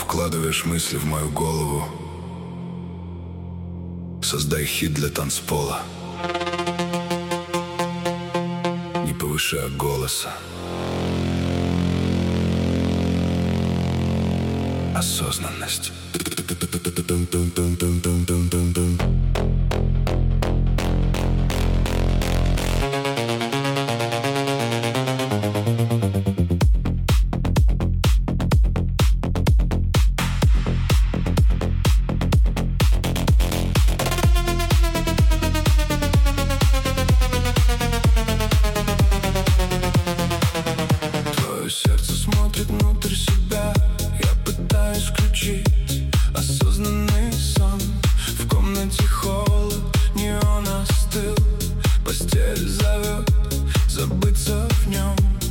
вкладываешь мысли в мою голову. Создай хит для танцпола, не повышая голоса. Осознанность. Твое сердце смотрит внутрь себя. Я пытаюсь включить осознанный сон. В комнате холод, неон остыл. Постель зовет забыться в нем.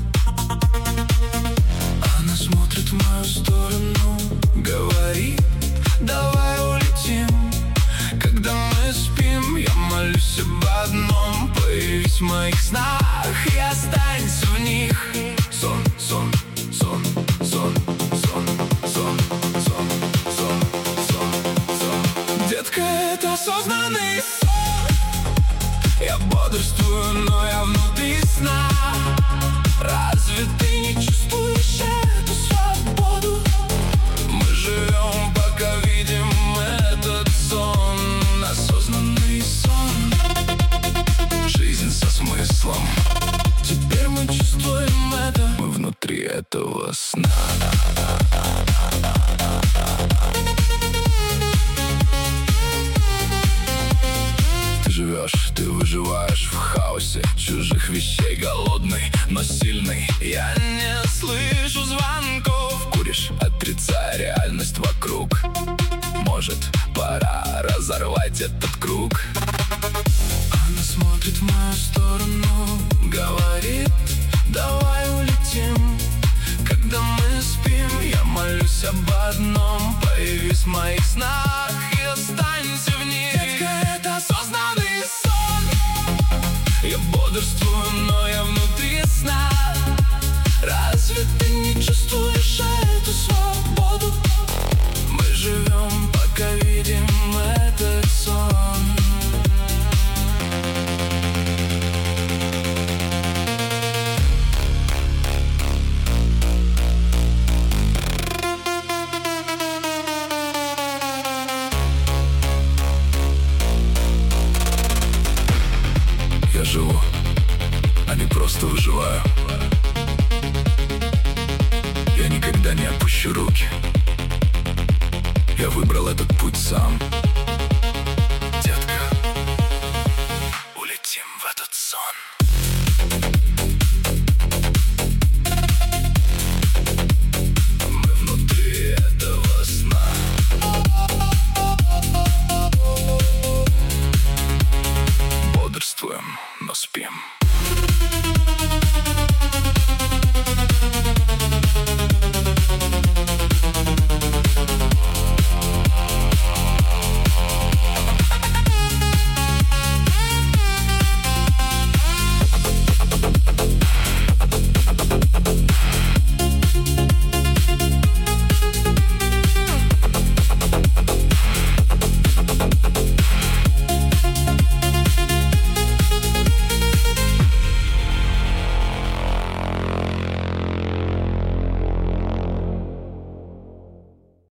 Она смотрит в мою сторону, говорит: давай улетим. Когда мы спим, я молюсь об одном: появись в моих снах и останься в них. Сон, сон, сон, сон, сон, сон, сон, сон, сон, сон. Детка, это осознанный сон. Я бодрствую, но я внутри сна. Разве ты не чувствуешь эту свободу? Мы живем, пока видим этот сон. Осознанный сон. Жизнь со смыслом. Теперь мы чувствуем это. Мы внутри этого сна. Ты живешь, ты выживаешь в хаосе чужих вещей, голодный, но сильный. Я не слышу звонков. Куришь, отрицая реальность вокруг. Может, пора разорвать этот круг. Она смотрит в мою сторону, говорит: давай улетим. Когда мы спим, я молюсь об одном: появись в моих снах и останься в них. Детка, это осознанный сон. Я бодрствую, но я внутри сна. Разве ты не чувствуешь эту свободу? Мы живем, пока видим этот сон. Я живу, а не просто выживаю. Я никогда не опущу руки. Я выбрал этот путь сам.